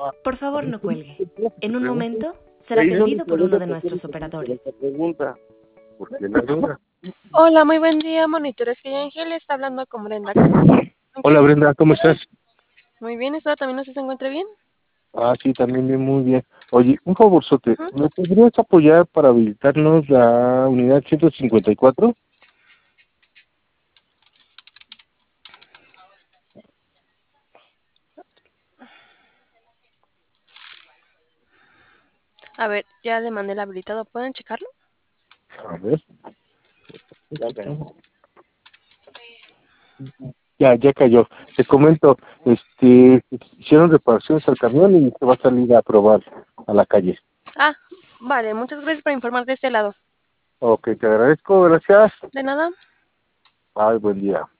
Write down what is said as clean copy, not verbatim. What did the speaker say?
Por favor, no cuelgue. En un Pregunta. momento será Ahí son atendido por uno de diferentes nuestros personas operadores. esta pregunta, porque la duda. Hola, muy buen día, monitores que Ángel está hablando con Brenda. Hola Brenda, ¿cómo estás? Muy bien, ¿espero también usted se encuentre bien? Ah, sí, también bien, muy bien. Oye, un favorzote, Ujú. ¿me podrías apoyar para habilitarnos la unidad 154? A ver, ya le mandé el habilitado, ¿pueden checarlo? A ver. Ya cayó. Te comento, hicieron reparaciones al camión y se va a salir a probar a la calle. Ah, vale, muchas gracias por informar de este lado. Ok, te agradezco, gracias. De nada. Ay, buen día.